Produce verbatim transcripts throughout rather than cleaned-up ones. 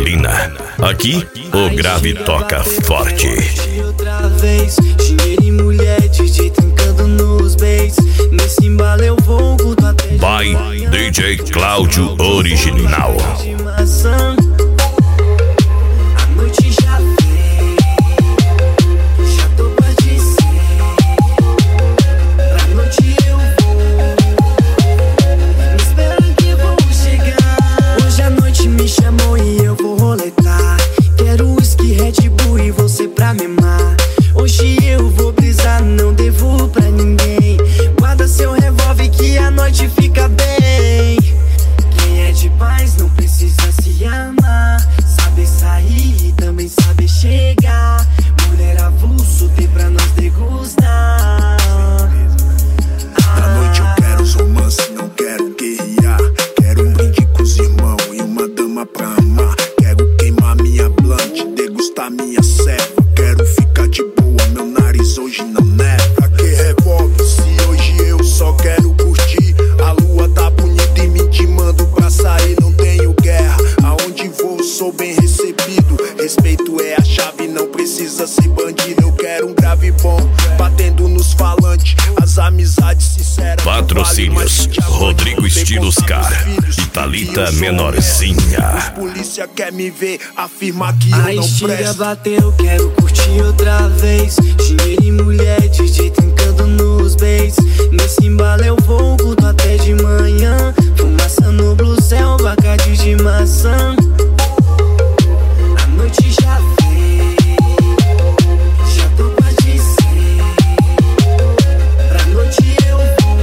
adrenalina. Aqui, o grave toca forte. Outra vez, dinheiro e mulher, D J trancando nos bass. Nesse embalo eu vou culto até de By manhã. D J Cláudio Original. De maçã. A noite já vem, já tô pra dizer. Pra noite eu vou, me esperando que vou chegar. Hoje a noite me chamou e eu vou roletar. Quero whisky, Red Bull e você pra memar. Hoje eu vou brisar, não devo pra ninguém. Guarda seu revólver que a noite fica bem. Quem é de paz não precisa se amar. Sabe sair e também sabe chegar. Mulher avulso tem pra nós degustar. Da noite eu quero os romances, não quero guerrear. Quero um brinde com os irmãos e uma dama pra amar. Quero queimar minha blunt, degustar minha serva. Quero ficar de boa, meu nariz hoje não neva. Pra que revólver se hoje eu só quero curtir? A lua tá bonita e me intimando pra sair. Não tenho guerra, aonde vou sou bem recebido. Respeito é a chave, não precisa ser bandido. Eu quero um grave bom, batendo nos falantes. As amizades sinceras. Patrocínios: Rodrigo Estilos Car e Thalita Menorzinha. Os polícia quer me ver, afirma que eu A não estiga presto. bateu, quero curtir outra vez. Dinheiro e mulher, D J trancando nos bass. Nesse embalo eu vou culto até de manhã. Fumaça no blue céu, bacate de maçã. A noite já vem, já tô pra dizer. Pra noite eu vou,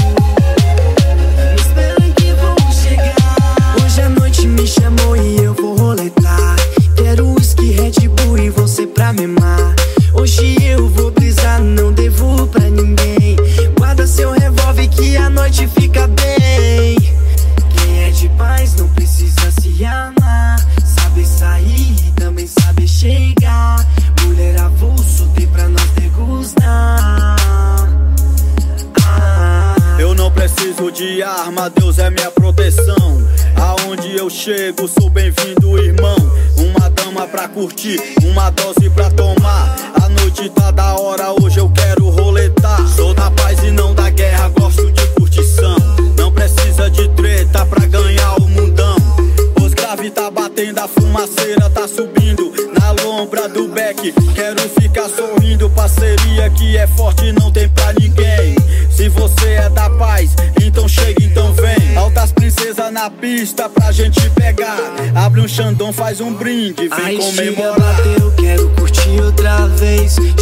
me esperando que vou chegar. Hoje a noite me chamou e eu vou roletar. Quero whisky, Red Bull e você pra memar. Hoje eu vou brisar, não devo pra ninguém. Guarda seu revólver que a noite fica bem. Quem é de paz não precisa se amar. Sabe sair e também sabe chegar. Mulher avulso tem pra nós degustar. Ah. Eu não preciso de arma, Deus é minha proteção. Aonde eu chego, sou bem-vindo, irmão. Uma dama pra curtir, uma dose pra tomar. A noite tá da hora, hoje eu quero roletar. Sou da paz e não da guerra, gosto de curtição. Não precisa de treta pra ganhar o mundão. Os grave tá batendo, a fumaceira tá subindo. Na lombra do beck, quero ficar sorrindo. Parceria que é forte, não tem pra ninguém. Se você é da paz, então chega, então vem. Altas princesas na pista pra gente pegar. Abre um Xandão, faz um brinde, vem A estiga comemorar. bateu, quero curtir outra vez.